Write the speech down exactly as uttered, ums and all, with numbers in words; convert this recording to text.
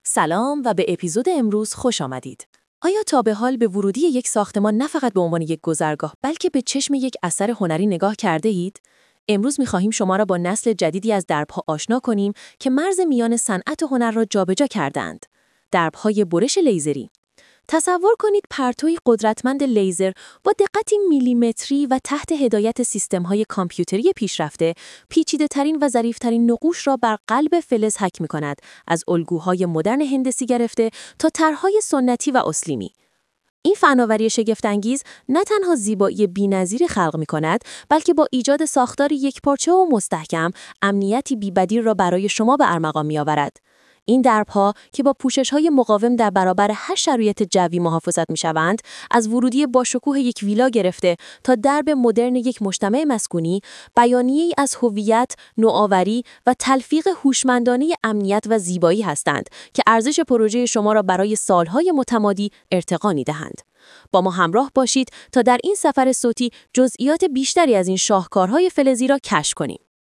سلام و به اپیزود امروز خوش آمدید. آیا تا به حال به ورودی یک ساختمان نه فقط به عنوان یک گذرگاه بلکه به چشم یک اثر هنری نگاه کرده اید؟ امروز می‌خواهیم شما را با نسل جدیدی از درب‌ها آشنا کنیم که مرز میان صنعت و هنر را جابجا کردند. درب‌های برش لیزری. تصور کنید پرتوی قدرتمند لیزر با دقتی میلیمتری و تحت هدایت سیستم‌های کامپیوتری پیشرفته، پیچیده‌ترین و ظریف‌ترین نقوش را بر قلب فلز حک می‌کند، از الگوهای مدرن هندسی گرفته تا طرح‌های سنتی و اسلیمی. این فناوری شگفت‌انگیز نه تنها زیبایی بی‌نظیری خلق می‌کند، بلکه با ایجاد ساختاری یکپارچه و مستحکم، امنیتی بی‌بدیل را برای شما به ارمغان می‌آورد. این درب‌ها که با پوشش‌های مقاوم در برابر هر شرایط جوی محافظت می‌شوند، از ورودی باشکوه یک ویلا گرفته تا درب مدرن یک مجتمع مسکونی، بیانیه‌ای از هویت، نوآوری و تلفیق هوشمندانه امنیت و زیبایی هستند که ارزش پروژه شما را برای سال‌های متمادی ارتقا می‌دهند. با ما همراه باشید تا در این سفر صوتی جزئیات بیشتری از این شاهکارهای فلزی را کشف کنیم.